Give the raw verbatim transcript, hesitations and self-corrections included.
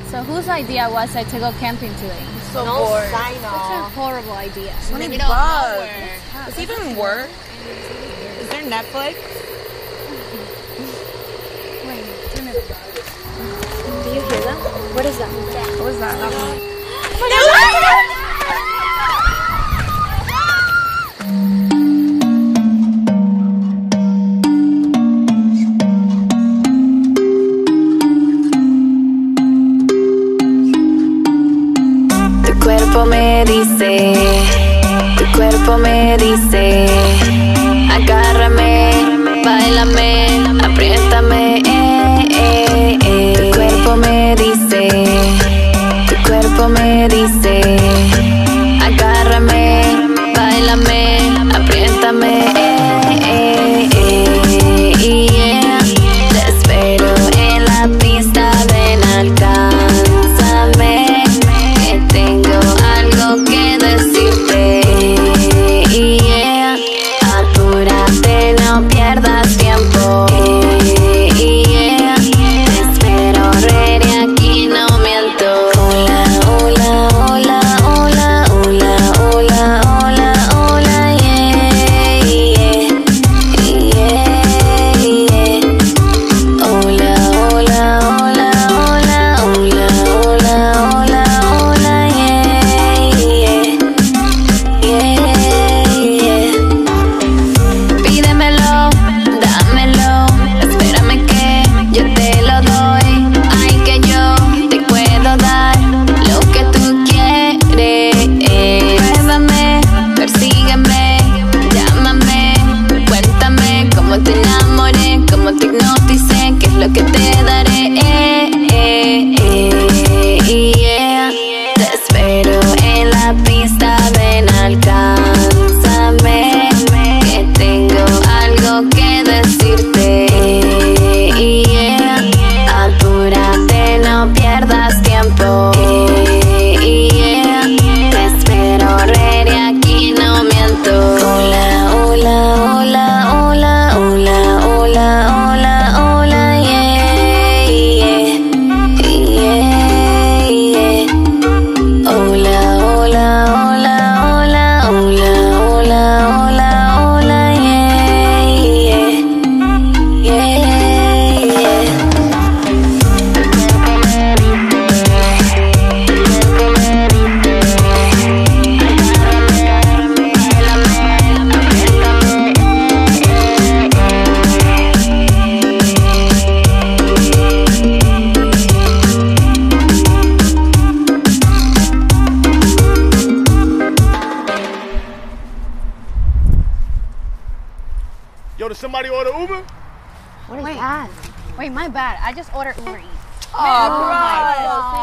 So whose idea was it to go camping today? So no bored. sign Such a off. horrible idea. So many Middle of bugs. nowhere. Does it even work? Is there Netflix? Wait, turn it on. Do you hear that? What is that? What was that? Tu cuerpo me dice, tu cuerpo me dice, agárrame, báilame, apriétame, eh, eh, eh. Tu cuerpo me dice, tu cuerpo me dice, agárrame, báilame, apriétame, eh, eh, eh, yeah. Te espero en la pista, ven, alcánzame. Que decirte, yeah. Apúrate, no pierdas tiempo, yeah. Te espero, ready, aquí no miento. Hola, hola, hola, hola, hola, hola, hola, hola, yeah, yeah, yeah, yeah. Hola, hola, hola, hola, hola, hola, hola, hola, yeah. Pídemelo, dámelo, espérame que yo te lo doy. Ay, que yo te puedo dar lo que tú quieres. Pruébame, persígueme, llámame, cuéntame cómo te enamoré, cómo te hipnoticé, qué es lo que te daré. Eh, eh, eh, yeah. Te espero en la pista, ven, alcánzame, que tengo algo que decirte, yeah. Apúrate, no pierdas tiempo, yeah. Te espero, ready, aquí no miento. Hola, hola, hola, hola, hola, hola, hola, hola, yeah, yeah, yeah, yeah. Hola, hola, hola, hola, hola, hola, hola, hola, yeah, yeah, yeah, yeah. Yo, did somebody order Uber? What is Wait. that? Wait, my bad. I just ordered Uber Eats. Oh, bro.